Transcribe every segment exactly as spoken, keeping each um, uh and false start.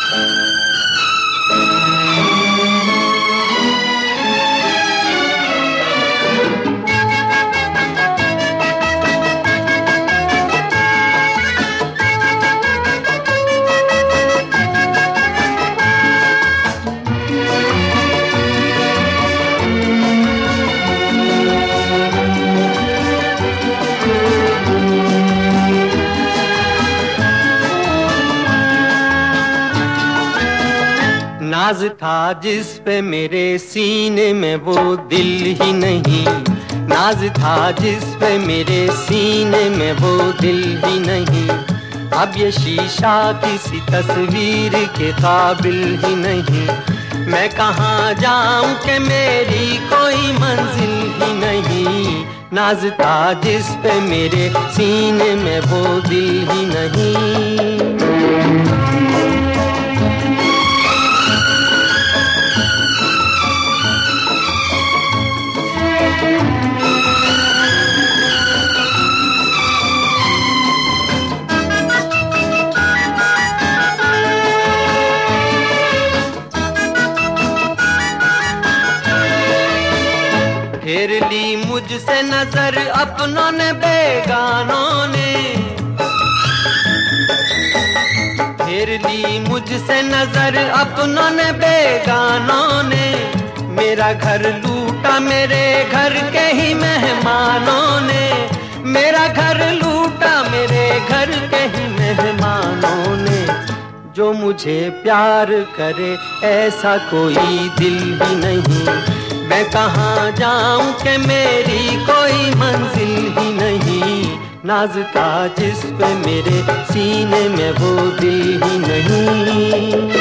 नाज था जिस पे मेरे सीने में वो दिल ही नहीं, नाज था जिस पे मेरे सीने में वो दिल ही नहीं। अब ये शीशा किसी तस्वीर के काबिल ही नहीं। मैं कहाँ जाऊं कि मेरी कोई मंजिल ही नहीं। नाज था जिस पे मेरे सीने में वो दिल ही नहीं। फेर ली मुझसे नजर अपनों ने बेगानों ने, फेर ली मुझसे नजर अपनों ने बेगानों ने। मेरा घर लूटा मेरे घर के ही मेहमानों ने, मेरा घर लूटा मेरे घर के ही मेहमानों ने। जो मुझे प्यार करे ऐसा कोई दिल ही नहीं। मैं कहाँ जाऊं कि मेरी कोई मंजिल ही नहीं। नाज था जिस पे मेरे सीने में वो दिल ही नहीं।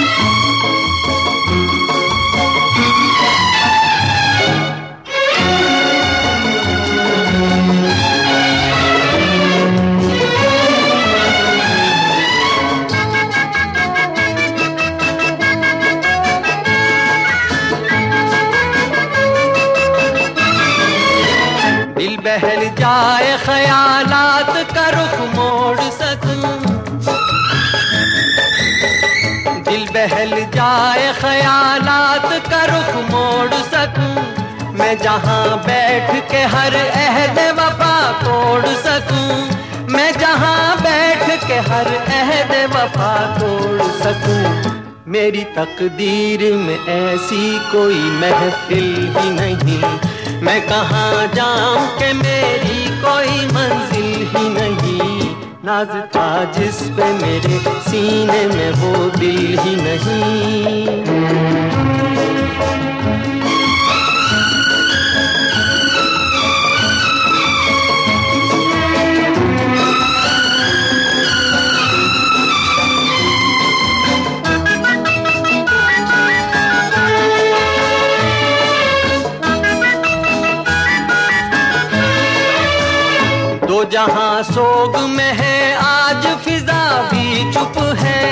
दिल बहल जाए ख्यालात का रुख मोड़ सकूं, दिल बहल जाए ख्यालात का रुख मोड़ सकूं। मैं जहां बैठ के हर अहद वफा तोड़ सकूं, मैं जहां बैठ के हर अहद वफा तोड़ सकूं। मेरी तकदीर में ऐसी कोई महफिल ही नहीं। मैं कहाँ जाऊं कि मेरी कोई मंजिल ही नहीं। नाज था जिस पे मेरे सीने में वो दिल ही नहीं। दो जहां सोग में है आज फिजा भी चुप है,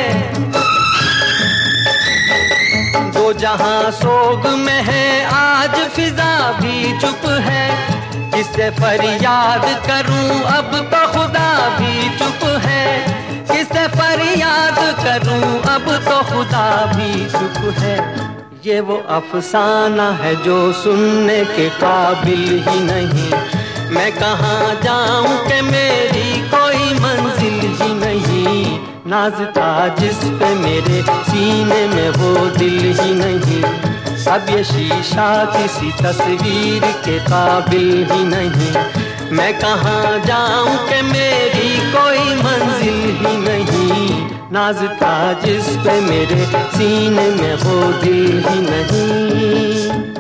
दो जहां सोग में है आज फिजा भी चुप है। किससे फरियाद करूं अब तो खुदा भी चुप है, किससे फरियाद करूं अब तो खुदा भी चुप है। ये वो अफसाना है जो सुनने के काबिल ही नहीं। मैं कहाँ जाऊं कि मेरी कोई मंजिल ही नहीं। नाज था जिस पे मेरे सीने में वो दिल ही नहीं। अब ये शीशा किसी तस्वीर के काबिल ही नहीं। मैं कहाँ जाऊं कि मेरी कोई मंजिल ही नहीं। नाज था जिस पे मेरे सीने में वो दिल ही नहीं।